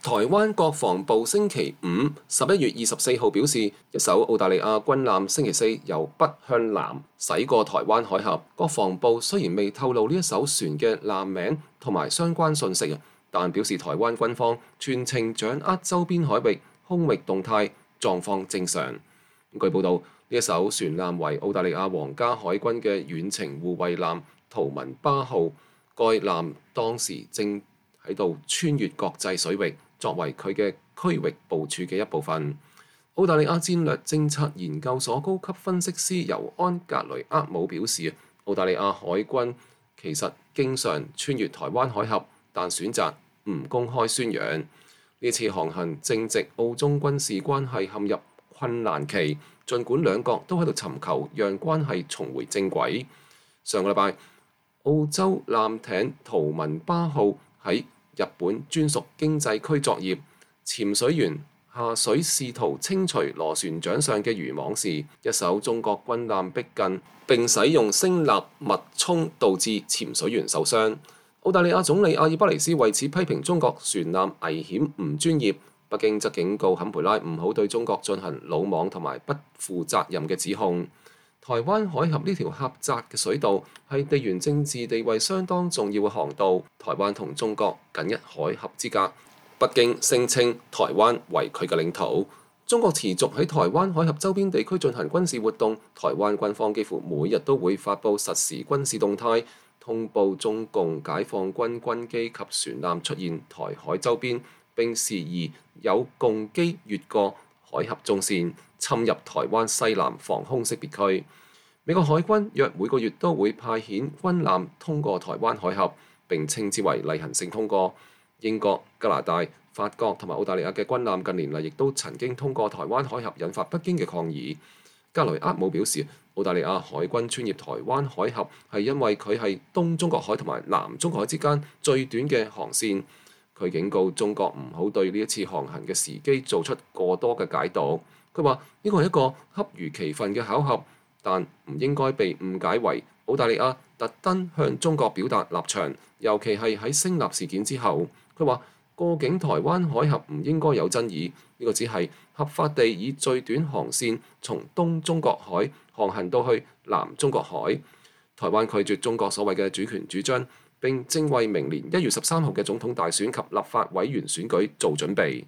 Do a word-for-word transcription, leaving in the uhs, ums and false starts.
台灣國防部星期五十一月二十四號表示，一艘澳大利亞軍艦星期四由北向南駛過台灣海峽。國防部雖然未透露呢一艘船嘅艦名同埋相關信息，但表示台灣軍方全程掌握周邊海域空域動態，狀況正常。據報道，呢一艘船艦為澳大利亞皇家海軍嘅遠程護衛艦圖文巴號，該艦當時正喺度穿越國際水域，作為佢嘅區域部署嘅一部分。澳大利亞戰略政策研究所高級分析師尤安格雷厄姆表示，澳大利亞海軍其實經常穿越台灣海峽，但選擇唔公開宣揚。呢次航行正值澳中軍事關係陷入困難期，儘管兩國都喺度尋求讓關係重回正軌。上個禮拜，澳洲艦艇圖文巴號喺日本專屬經濟區作業，潛水員下水試圖清除螺旋槳上嘅漁網時，一艘中國軍艦逼近並使用聲納脈衝，導致潛水員受傷。澳大利亞總理阿爾巴尼斯為此批評中國船艦危險唔專業，北京則警告坎培拉唔好對中國進行魯莽同埋不負責任嘅指控。台灣海峽呢條狹窄嘅水道係地緣政治地位相當重要嘅航道，台灣同中國僅一海峽之隔。北京聲稱台灣為佢嘅領土。中國持續喺台灣海峽周邊地區進行軍事活動，台灣軍方幾乎每日都會發布實時軍事動態，通報中共解放軍軍機及船艦出現台海周邊，並時而有共機越過海峽中線，侵入台灣西南防空識別區。美國海軍約每個月都會派遣軍艦通過台灣海峽，並稱之為例行性通過。英國、加拿大、法國同埋澳大利亞嘅軍艦近年嚟亦都曾經通過台灣海峽，引發北京嘅抗議。格雷厄姆表示，澳大利亞海軍穿越台灣海峽係因為佢係東中國海同埋南中國海之間最短嘅航線。佢警告中國唔好對呢一次航行嘅時機做出過多嘅解讀。佢話呢個係一個恰如其分嘅巧合，但唔應該被誤解為澳大利亞特登向中國表達立場，尤其係喺聲納事件之後。佢話過境台灣海峽唔應該有爭議，呢個只係合法地以最短航線從東中國海航行到去南中國海。台灣拒絕中國所謂嘅主權主張，並正為明年一月十三號嘅總統大選及立法委員選舉做準備。